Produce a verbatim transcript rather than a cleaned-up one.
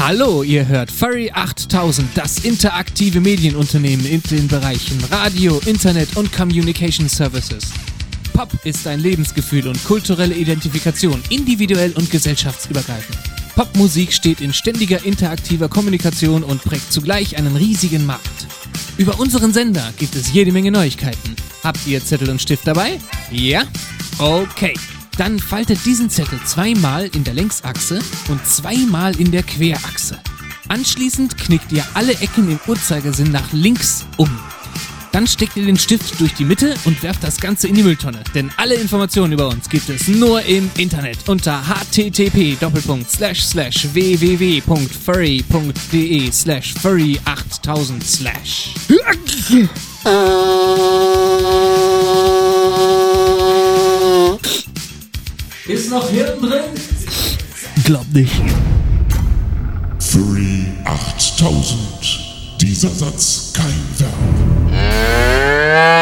Hallo, ihr hört Furry achttausend, das interaktive Medienunternehmen in den Bereichen Radio, Internet und Communication Services. Pop ist ein Lebensgefühl und kulturelle Identifikation, individuell und gesellschaftsübergreifend. Popmusik steht in ständiger interaktiver Kommunikation und prägt zugleich einen riesigen Markt. Über unseren Sender gibt es jede Menge Neuigkeiten. Habt ihr Zettel und Stift dabei? Ja? Okay. Dann faltet diesen Zettel zweimal in der Längsachse und zweimal in der Querachse. Anschließend knickt ihr alle Ecken im Uhrzeigersinn nach links um. Dann steckt ihr den Stift durch die Mitte und werft das Ganze in die Mülltonne. Denn alle Informationen über uns gibt es nur im Internet unter http doppelpunkt slash slash www.furry.de slash furry achttausend slash. Ist noch Hirn drin? Glaub nicht. Furry achttausend. Dieser Satz kein Verb.